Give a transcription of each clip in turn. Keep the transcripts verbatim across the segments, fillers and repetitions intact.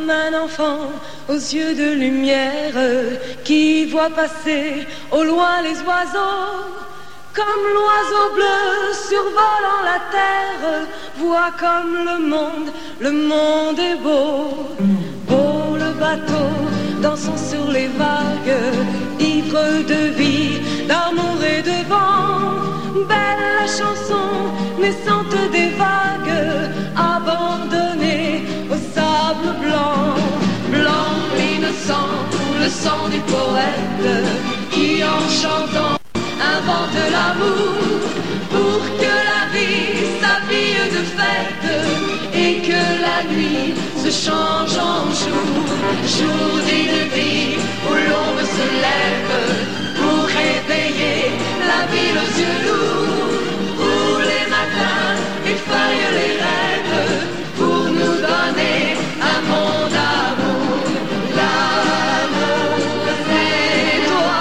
comme un enfant aux yeux de lumière qui voit passer au loin les oiseaux. Comme l'oiseau bleu survolant la terre, voit comme le monde, le monde est beau. Beau le bateau dansant sur les vagues, ivre de vie, d'amour et de vent. Belle la chanson naissante des vagues, abandonnée au sable blanc. Blanc, innocent, le sang du poète qui en chantant invente l'amour pour que la vie s'habille de fête et que la nuit se change en jour. Jour d'une vie où l'ombre se lève pour réveiller la ville aux yeux lourds, où les matins effeuillent les rêves pour nous donner un monde d'amour. L'amour, c'est toi,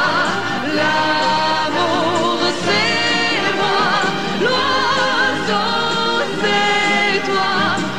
l'amour, c'est moi, l'oiseau, c'est toi,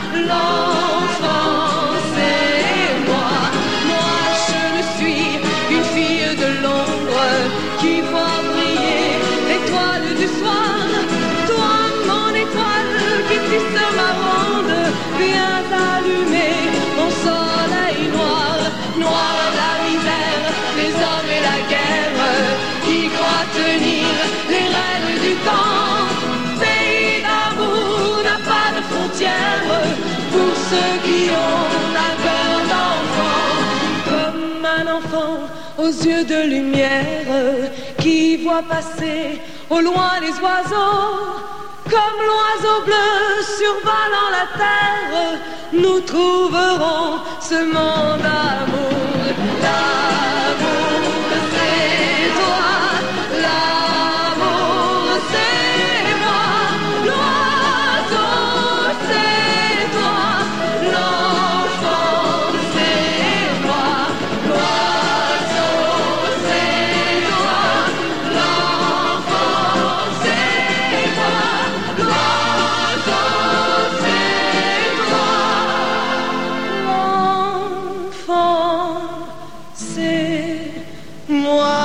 l'enfant, c'est moi. Moi, je ne suis qu'une fille de l'ombre qui voit briller l'étoile du soir. Toi, mon étoile qui tisse ma ronde, viens allumer mon soleil noir. Noir la misère, les hommes et la guerre qui croient tenir les rênes du temps. Pays d'amour n'a pas de frontières pour ceux qui ont un cœur d'enfant. Comme un enfant aux yeux de lumière qui voit passer au loin les oiseaux. Comme l'oiseau bleu survolant la terre, nous trouverons ce monde d'amour. L'amour, c'est toi, l'amour, c'est moi, l'oiseau, c'est toi, l'enfant, c'est moi, l'oiseau, c'est toi, l'enfant, c'est moi, l'oiseau, c'est toi, l'enfant, c'est moi.